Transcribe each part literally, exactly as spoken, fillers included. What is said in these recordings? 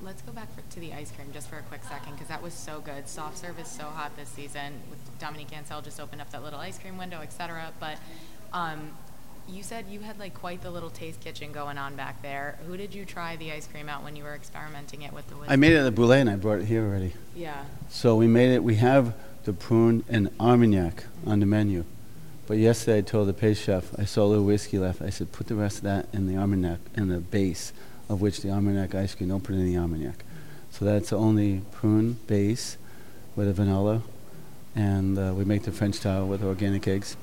let's go back for, to the ice cream just for a quick second, because that was so good. Soft serve is so hot this season. With Dominique Ansel just opened up that little ice cream window, et cetera. But um, you said you had like quite the little taste kitchen going on back there. Who did you try the ice cream out when you were experimenting it with the whiskey? I made it at the Boulay and I brought it here already. Yeah. So we made it, we have the prune and Armagnac on the menu. But yesterday I told the pastry chef, I saw a little whiskey left. I said, put the rest of that in the Armagnac, in the base of which the Armagnac ice cream, don't put it in the Armagnac. So that's the only prune base with a vanilla. And uh, we make the French style with organic eggs.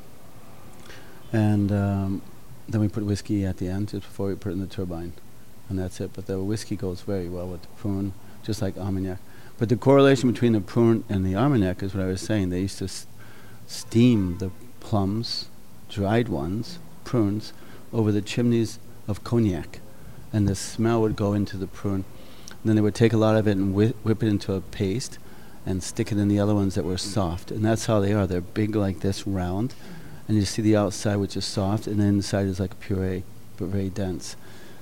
And um, then we put whiskey at the end just before we put it in the turbine. And that's it. But the whiskey goes very well with the prune, just like Armagnac. But the correlation between the prune and the Armagnac is what I was saying. They used to s- steam the plums, dried ones, prunes, over the chimneys of Cognac. And the smell would go into the prune. And then they would take a lot of it and whi- whip it into a paste and stick it in the other ones that were soft. And that's how they are. They're big like this, round. And you see the outside, which is soft, and the inside is like a puree, but very dense.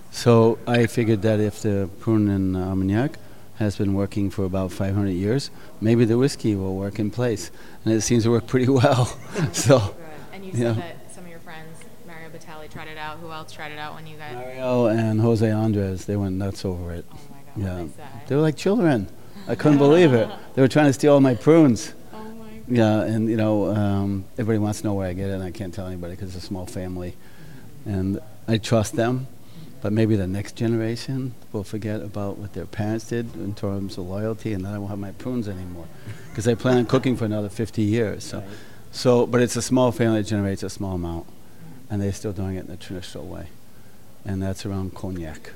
So I figured that if the prune and uh, Armagnac has been working for about five hundred years, maybe the whiskey will work in place. And it seems to work pretty well. So, Good. And you said yeah. that some of your friends, Mario Batali, tried it out. Who else tried it out when you guys? Mario and Jose Andres, they went nuts over it. Oh my God, Yeah, what they say? they were like children. I couldn't believe it. They were trying to steal all my prunes. Oh my God. Yeah, and you know, um, everybody wants to know where I get it, and I can't tell anybody because it's a small family. And I trust them, but maybe the next generation will forget about what their parents did in terms of loyalty, and then I won't have my prunes anymore because I plan on cooking for another fifty years. So, so, but it's a small family that generates a small amount, and they're still doing it in the traditional way, and that's around Cognac.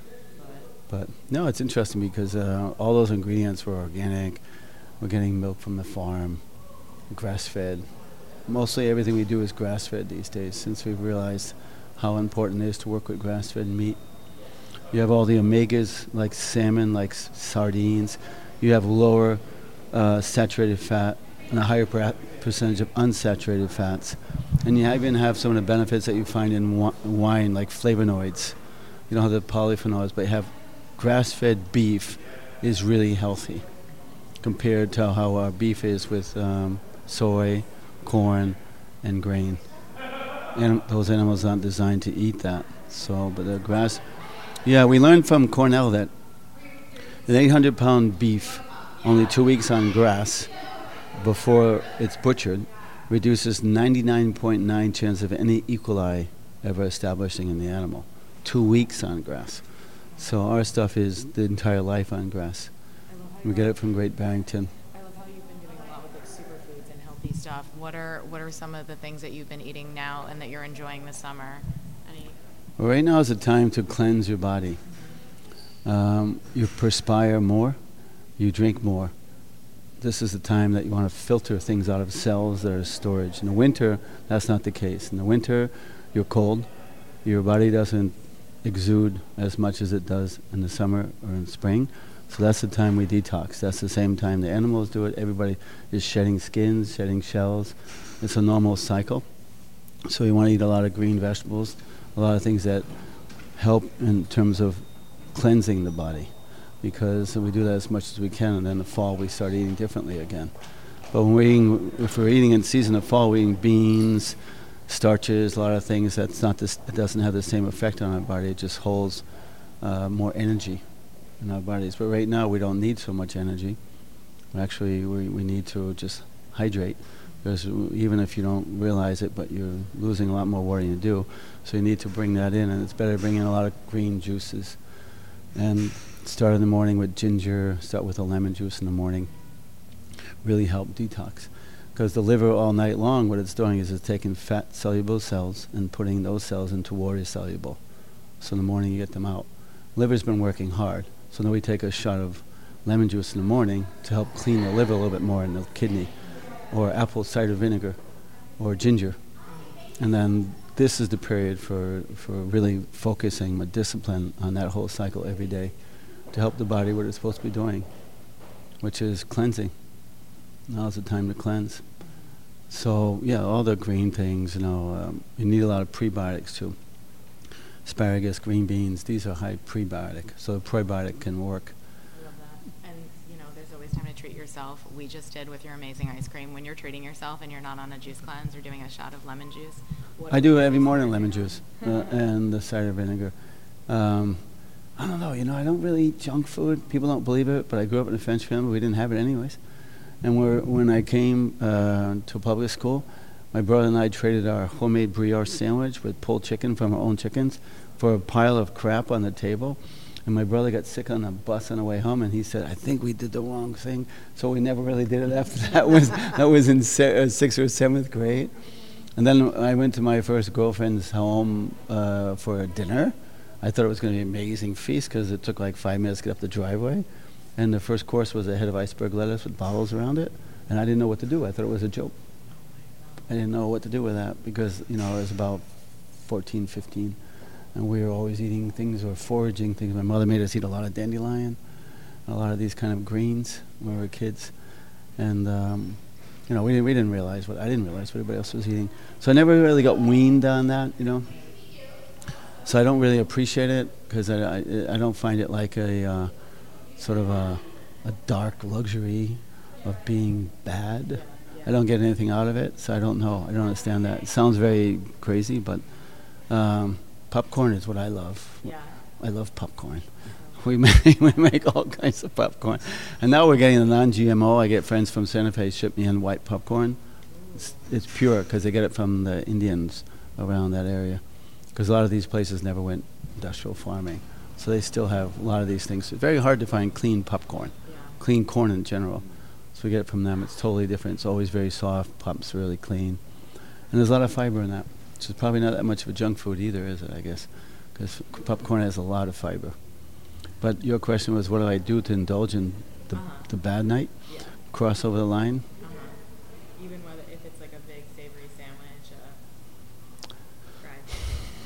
But no, it's interesting because uh, all those ingredients were organic. We're getting milk from the farm, grass-fed. Mostly everything we do is grass-fed these days since we've realized how important it is to work with grass-fed meat. You have all the omegas like salmon, like s- sardines. You have lower uh, saturated fat and a higher per- percentage of unsaturated fats. And you even have some of the benefits that you find in wi- wine like flavonoids. You don't have the polyphenols, but you have grass-fed beef is really healthy compared to how our beef is with um, soy, corn, and grain. And those animals aren't designed to eat that. So, but the grass, yeah, we learned from Cornell that an eight hundred pound beef, only two weeks on grass before it's butchered, reduces ninety-nine point nine chance of any E. coli ever establishing in the animal. Two weeks on grass. So our stuff is the entire life on grass. We get it from Great Barrington. I love how you've been doing a lot with like superfoods and healthy stuff. What are what are some of the things that you've been eating now and that you're enjoying this summer? Any? Well, right now is the time to cleanse your body. Um, you perspire more, you drink more. This is the time that you want to filter things out of cells that are storage. In the winter, that's not the case. In the winter, you're cold. Your body doesn't exude as much as it does in the summer or in spring. So that's the time we detox. That's the same time the animals do it. Everybody is shedding skins, shedding shells. It's a normal cycle. So you want to eat a lot of green vegetables, a lot of things that help in terms of cleansing the body, because we do that as much as we can, and then in the fall we start eating differently again. But when we're eating, if we're eating in season of fall, we're eating beans, starches, a lot of things that's not this, it doesn't have the same effect on our body. It just holds uh, more energy in our bodies. But right now we don't need so much energy. Actually, we, we need to just hydrate, because even if you don't realize it, but you're losing a lot more water than you do. So you need to bring that in, and it's better to bring in a lot of green juices. And start in the morning with ginger, start with a lemon juice in the morning. Really help detox. Because the liver all night long, what it's doing is it's taking fat soluble cells and putting those cells into water soluble. So in the morning you get them out. Liver's been working hard. So then we take a shot of lemon juice in the morning to help clean the liver a little bit more in the kidney. Or apple cider vinegar. Or ginger. And then this is the period for, for really focusing with discipline on that whole cycle every day to help the body what it's supposed to be doing, which is cleansing. Now's the time to cleanse. So, yeah, all the green things, you know, um, you need a lot of prebiotics too. Asparagus, green beans, these are high prebiotic, so the probiotic can work. there's always time to treat yourself. We just did with your amazing ice cream. When you're treating yourself and you're not on a juice cleanse or doing a shot of lemon juice, what I do every morning lemon juice uh, and the cider vinegar. Um, I don't know, you know, I don't really eat junk food. People don't believe it, but I grew up in a French family. We didn't have it anyways. And we're, when I came uh, to public school, my brother and I traded our homemade brioche sandwich with pulled chicken from our own chickens for a pile of crap on the table. And my brother got sick on the bus on the way home, and he said, I think we did the wrong thing. So we never really did it after that. was That was in se- uh, sixth or seventh grade. And then I went to my first girlfriend's home uh, for dinner. I thought it was going to be an amazing feast because it took like five minutes to get up the driveway. And the first course was a head of iceberg lettuce with bottles around it. And I didn't know what to do. I thought it was a joke. I didn't know what to do with that because, you know, I was about fourteen, fifteen. And we were always eating things or foraging things. My mother made us eat a lot of dandelion, a lot of these kind of greens when we were kids. And, um, you know, we didn't, we didn't realize what, I didn't realize what everybody else was eating. So I never really got weaned on that, you know. So I don't really appreciate it because I, I, I don't find it like a uh, sort of a, a dark luxury of being bad. I don't get anything out of it, so I don't know. I don't understand that. It sounds very crazy, but um, popcorn is what I love. Yeah. I love popcorn. We make, we make all kinds of popcorn. And now we're getting the non-G M O. I get friends from Santa Fe ship me in white popcorn. It's, it's pure because they get it from the Indians around that area. Because a lot of these places never went industrial farming. So they still have a lot of these things. It's very hard to find clean popcorn, Yeah. clean corn in general. So we get it from them. It's totally different. It's always very soft. Pop's really clean. And there's a lot of fiber in that. Which is probably not that much of a junk food either, is it, I guess? Because popcorn has a lot of fiber. But your question was, what do I do to indulge in the, Uh-huh. the bad night? Yeah. Cross over the line? Uh-huh. Even whether if it's like a big savory sandwich, uh, fried.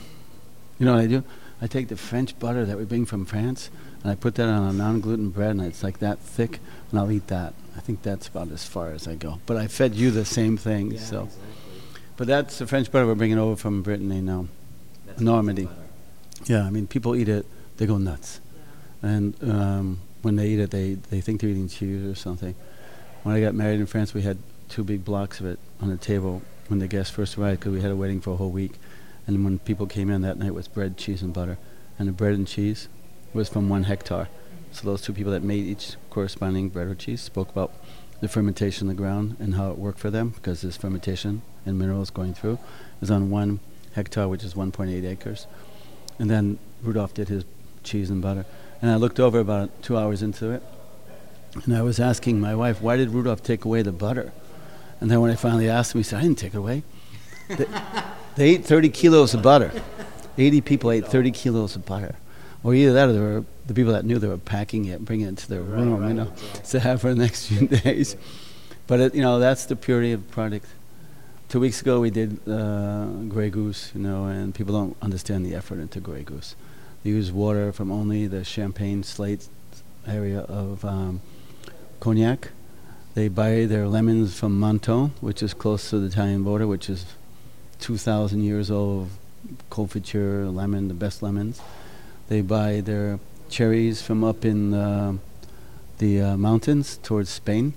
You know what I do? I take the French butter that we bring from France, and I put that on a non-gluten bread, and it's like that thick, and I'll eat that. I think that's about as far as I go. But I fed you the same thing, Yeah, so. exactly. But that's the French butter we're bringing over from Brittany now. That's Normandy. butter. Yeah, I mean, people eat it, they go nuts. Yeah. And um, when they eat it, they, they think they're eating cheese or something. When I got married in France, we had two big blocks of it on the table when the guests first arrived because we had a wedding for a whole week. And when people came in that night, it was bread, cheese, and butter. And the bread and cheese was from one hectare. So those two people that made each corresponding bread or cheese spoke about the fermentation in the ground and how it worked for them because this fermentation and minerals going through is on one hectare, which is one point eight acres. And then Rudolph did his cheese and butter. And I looked over about two hours into it, and I was asking my wife, why did Rudolph take away the butter? And then when I finally asked him, he said, I didn't take it away. they, they ate thirty kilos of butter. eighty people ate thirty kilos of butter. Or either that or they were, the people that knew they were packing it, bringing it to their Right, room, right, you know, exactly. to have for the next few days. But, it, you know, that's the purity of the product. Two weeks ago we did uh, Grey Goose, you know, and people don't understand the effort into Grey Goose. They use water from only the Champagne Slate area of um, Cognac. They buy their lemons from Menton, which is close to the Italian border, which is two thousand years old confiture lemon, the best lemons. They buy their cherries from up in uh, the uh, mountains towards Spain.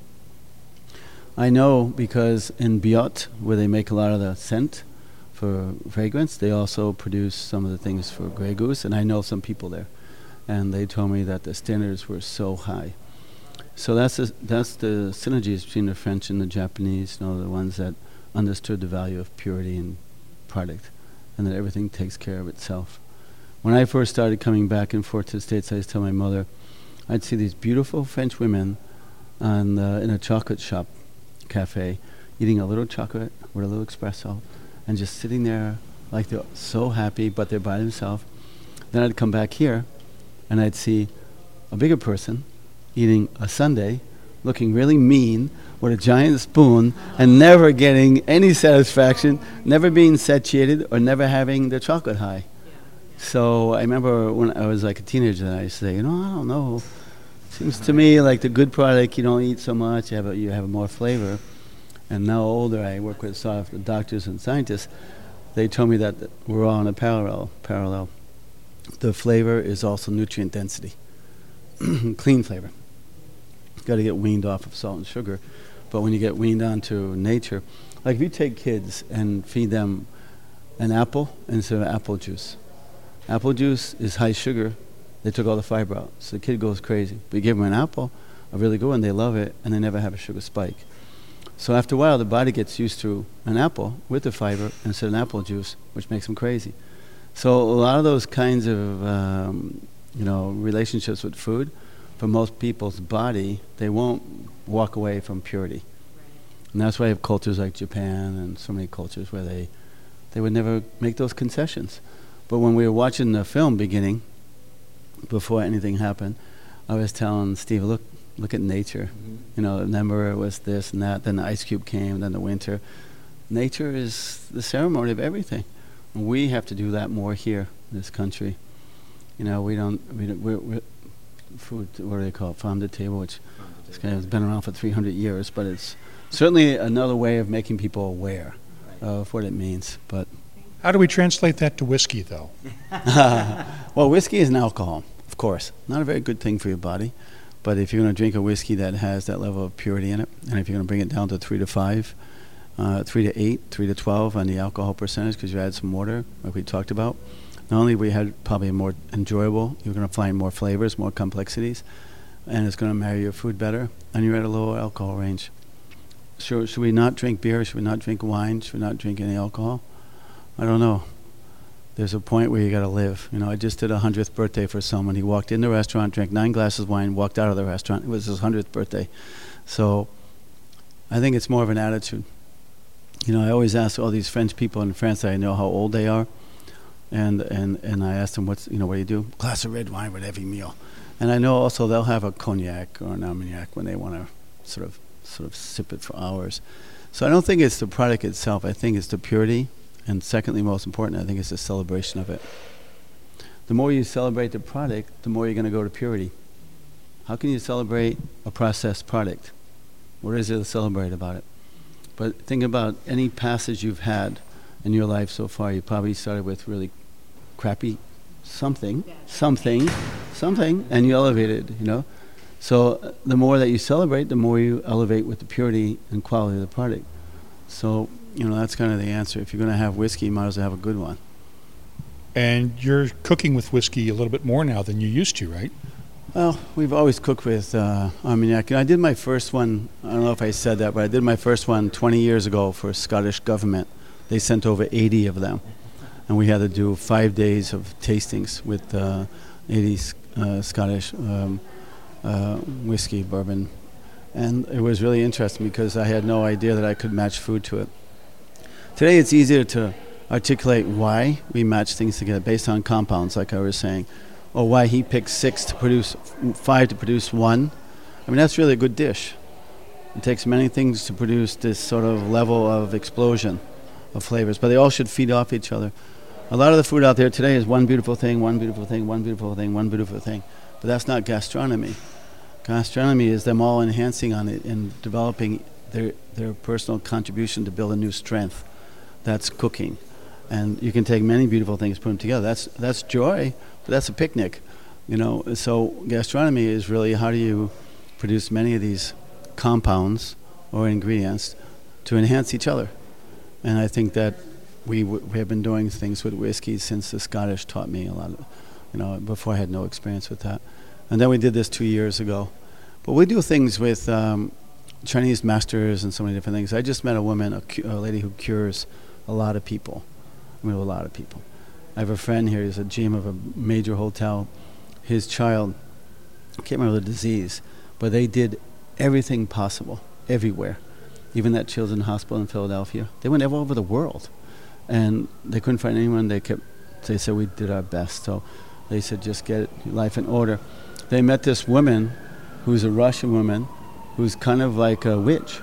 I know because in Biot, where they make a lot of the scent for fragrance, they also produce some of the things for Grey Goose, and I know some people there. And they told me that the standards were so high. So that's the, that's the synergies between the French and the Japanese, you know, the ones that understood the value of purity in product and that everything takes care of itself. When I first started coming back and forth to the States, I used to tell my mother, I'd see these beautiful French women on, uh, in a chocolate shop, cafe, eating a little chocolate with a little espresso and just sitting there like they're so happy, but they're by themselves. Then I'd come back here and I'd see a bigger person eating a sundae, looking really mean with a giant spoon and never getting any satisfaction, never being satiated or never having the chocolate high. So I remember when I was like a teenager, I used to say, you know, I don't know. Seems to me like the good product, you don't eat so much, you have a, you have more flavor. And now older, I work with sort of the doctors and scientists. They told me that we're all in a parallel. Parallel. The flavor is also nutrient density, clean flavor. got to get weaned off of salt and sugar. But when you get weaned onto nature, like if you take kids and feed them an apple instead of apple juice. Apple juice is high sugar. They took all the fiber out. So the kid goes crazy. But you give them an apple, a really good one, they love it, and they never have a sugar spike. So after a while, the body gets used to an apple with the fiber instead of an apple juice, which makes them crazy. So a lot of those kinds of, um, you know, relationships with food, for most people's body, they won't walk away from purity. And that's why you have cultures like Japan and so many cultures where they, they would never make those concessions. But when we were watching the film beginning, before anything happened, I was telling Steve, look, look at nature. Mm-hmm. You know, remember it was this and that, then the ice cube came, then the winter. Nature is the ceremony of everything. And we have to do that more here in this country. You know, we don't, we don't we're, we're food, what do they call it, farm to table, which this guy has been around for three hundred years, but it's certainly another way of making people aware right. of what it means. But how do we translate that to whiskey, though? Well, whiskey is an alcohol, of course. Not a very good thing for your body. But if you're going to drink a whiskey that has that level of purity in it, and if you're going to bring it down to three to five, uh, three to eight, three to twelve on the alcohol percentage, because you add some water, like we talked about, not only we had probably a more enjoyable, you're going to find more flavors, more complexities, and it's going to marry your food better, and you're at a lower alcohol range. So should we not drink beer? Should we not drink wine? Should we not drink any alcohol? I don't know. There's a point where you got to live. You know, I just did a hundredth birthday for someone. He walked in the restaurant, drank nine glasses of wine, walked out of the restaurant. It was his hundredth birthday. So I think it's more of an attitude. You know, I always ask all these French people in France that I know how old they are. And, and, and I ask them, what's, you know, what do you do? Glass of red wine with every meal. And I know also they'll have a cognac or an armagnac when they want to sort of sort of sip it for hours. So I don't think it's the product itself. I think it's the purity. And secondly, most important, I think it's the celebration of it. The more you celebrate the product, the more you're going to go to purity. How can you celebrate a processed product? What is there to celebrate about it? But think about any passage you've had in your life so far. You probably started with really crappy something, something, something, and you elevated, you know? So uh, the more that you celebrate, the more you elevate with the purity and quality of the product. So, you know, that's kind of the answer. If you're going to have whiskey, you might as well have a good one. And you're cooking with whiskey a little bit more now than you used to, right? Well, we've always cooked with uh, Armagnac. And I did my first one, I don't know if I said that, but I did my first one twenty years ago for Scottish government. They sent over eighty of them. And we had to do five days of tastings with uh, eighty uh, Scottish um, uh, whiskey, bourbon. And it was really interesting because I had no idea that I could match food to it. Today it's easier to articulate why we match things together based on compounds, like I was saying, or why he picked six to produce, five to produce one. I mean, that's really a good dish. It takes many things to produce this sort of level of explosion of flavors, but they all should feed off each other. A lot of the food out there today is one beautiful thing, one beautiful thing, one beautiful thing, one beautiful thing, but that's not gastronomy. Gastronomy is them all enhancing on it and developing their their personal contribution to build a new strength. That's cooking. And you can take many beautiful things, put them together. That's that's joy, but that's a picnic. You know, so gastronomy is really how do you produce many of these compounds or ingredients to enhance each other. And I think that we, w- we have been doing things with whiskey since the Scottish taught me a lot of, you know, before I had no experience with that. And then we did this two years ago. But we do things with um, Chinese masters and so many different things. I just met a woman, a, cu- a lady who cures a lot of people. I mean, a lot of people. I have a friend here, he's a G M of a major hotel. His child, I can't remember the disease, but they did everything possible, everywhere. Even that children's hospital in Philadelphia. They went all over the world. And they couldn't find anyone. They kept, they said, we did our best. So they said, just get life in order. They met this woman who's a Russian woman who's kind of like a witch.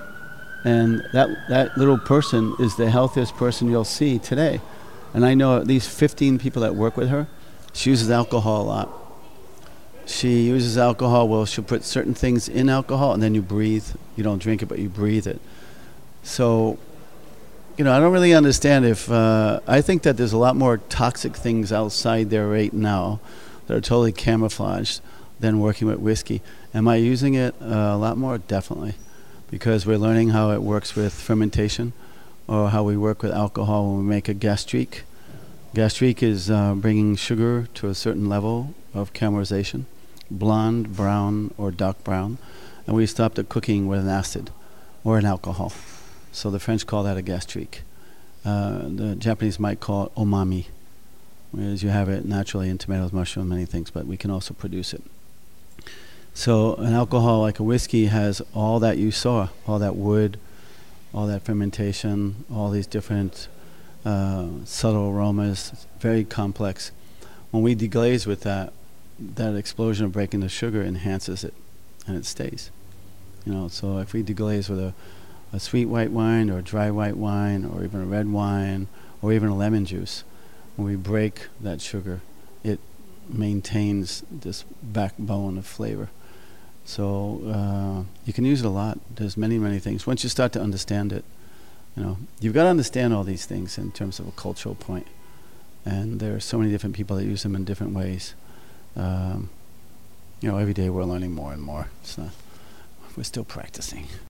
And that that little person is the healthiest person you'll see today. And I know at least fifteen people that work with her. She uses alcohol a lot. She uses alcohol, well, she'll put certain things in alcohol and then you breathe. You don't drink it, but you breathe it. So, you know, I don't really understand if, uh, I think that there's a lot more toxic things outside there right now that are totally camouflaged than working with whiskey. Am I using it uh, a lot more? Definitely, because we're learning how it works with fermentation, or how we work with alcohol when we make a gastrique. Gastrique is uh, bringing sugar to a certain level of caramelization, blonde, brown, or dark brown, and we stop the cooking with an acid or an alcohol. So the French call that a gastrique. Uh, the Japanese might call it umami, whereas you have it naturally in tomatoes, mushrooms, many things, but we can also produce it. So an alcohol like a whiskey has all that you saw, all that wood, all that fermentation, all these different uh, subtle aromas. It's very complex. When we deglaze with that, that explosion of breaking the sugar enhances it, and it stays. You know, so if we deglaze with a, a sweet white wine, or a dry white wine, or even a red wine, or even a lemon juice, when we break that sugar, it maintains this backbone of flavor. So uh, you can use it a lot. There's many, many things. Once you start to understand it, you know, you've got to understand all these things in terms of a cultural point. And there are so many different people that use them in different ways. Um, you know, every day we're learning more and more. It's not, we're still practicing.